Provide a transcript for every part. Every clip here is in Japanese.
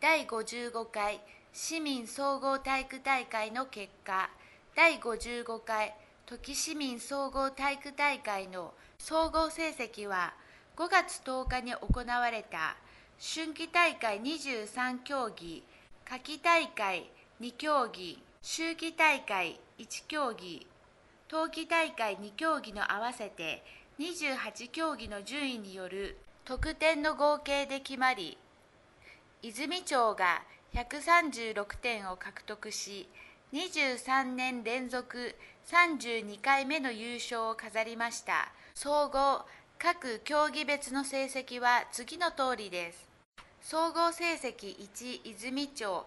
第55回市民総合体育大会の結果、第55回土岐市民総合体育大会の総合成績は、5月10日に行われた春季大会23競技、夏季大会2競技、秋季大会1競技、冬季大会2競技の合わせて28競技の順位による得点の合計で決まり、泉町が136点を獲得し、23年連続32回目の優勝を飾りました。総合各競技別の成績は次の通りです。総合成績1、泉町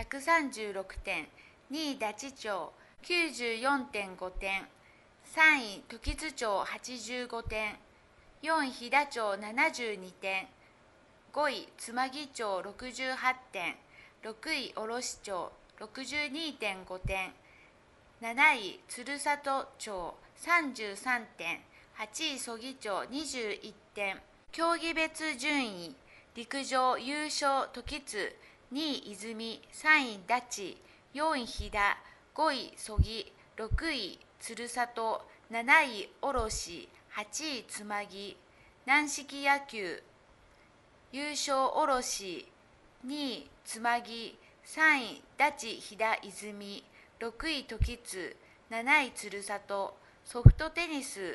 136点、2位立町94.5点、3位時津町85点、4位飛騨町72点、5位つまぎ町68点、6位卸町62.5点、7位鶴里町33点、8位曽木町21点。競技別順位、陸上優勝時津、2位泉、3位ダチ、4位飛騨、5位曽木、6位鶴里、7位卸、8位つまぎ。軟式野球優勝卸、2位つまぎ、3位ダチ飛騨泉、6位時津、7位鶴里。ソフトテニス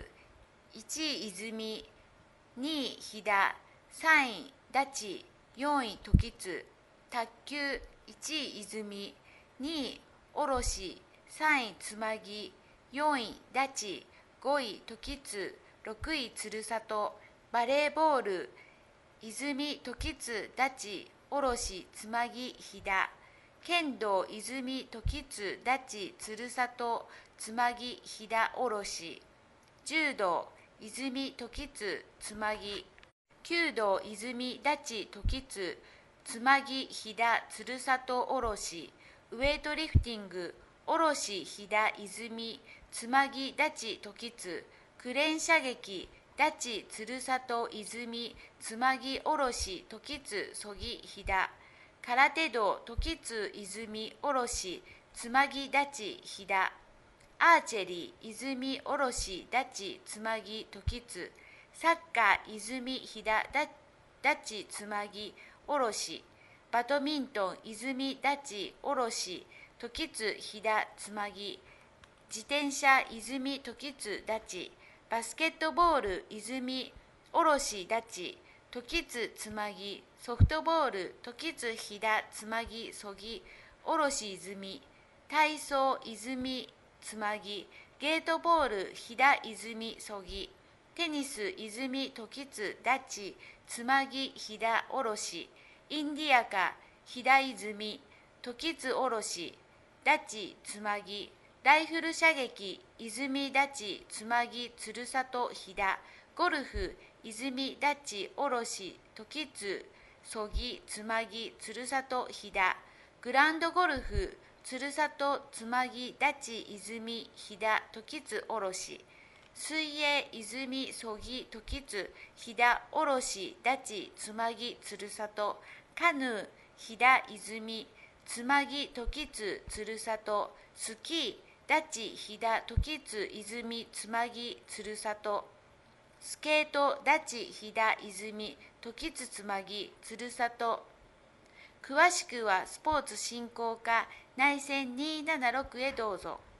1位泉、2位飛騨、3位ダチ、4位時津。卓球1位泉、2位卸、3位つまぎ、4位ダチ、5位時津、6位鶴里。バレーボール泉、時津、ダチ、卸、つまぎ、飛騨。剣道泉、時津、ダチ、鶴里、つまぎ、飛騨、卸。柔道泉、時津、つまぎ。弓道泉、ダチ、時津、つまぎ、飛騨、鶴里、卸。ウェイトリフティング卸、飛騨、泉、つまぎ、ダチ、時津。クレーン射撃ダチ、鶴里、泉、つまぎ、卸、時津、曽木、飛騨。空手道時津、泉、卸、つまぎ、ダチ、飛騨。アーチェリー泉、卸、ダチ、つまぎ、時津。サッカー泉、飛騨、ダチ、つまぎ、卸。バドミントン泉、ダチ、卸、時津、飛騨、つまぎ。自転車泉、時津、ダチ。バスケットボール泉、卸、ダチ、時津、つまぎ。ソフトボール時津、飛騨、つまぎ、曽木、卸、泉。体操泉、つまぎ。ゲートボール飛騨、泉、曽木。テニス泉、時津、ダチ、つまぎ、飛騨、卸。インディアカ飛騨、泉、時津、卸、ダチ、つまぎ。ライフル射撃泉、ダチ、つまぎ、鶴里、飛騨。ゴルフ泉、ダチ、卸、時津、曽木、つまぎ、鶴里、飛騨。グランドゴルフ鶴里、つまぎ、ダチ、泉、飛騨、時津、卸。水泳泉、曽木、時津、飛騨、卸、ダチ、つまぎ、鶴里。カヌー飛騨、泉、つまぎ、時津、鶴里。スキーダチ、飛騨、時津、泉、つまぎ、鶴里。スケートダチ、飛騨、泉、時津、つまぎ、鶴里。詳しくはスポーツ振興課内線276へどうぞ。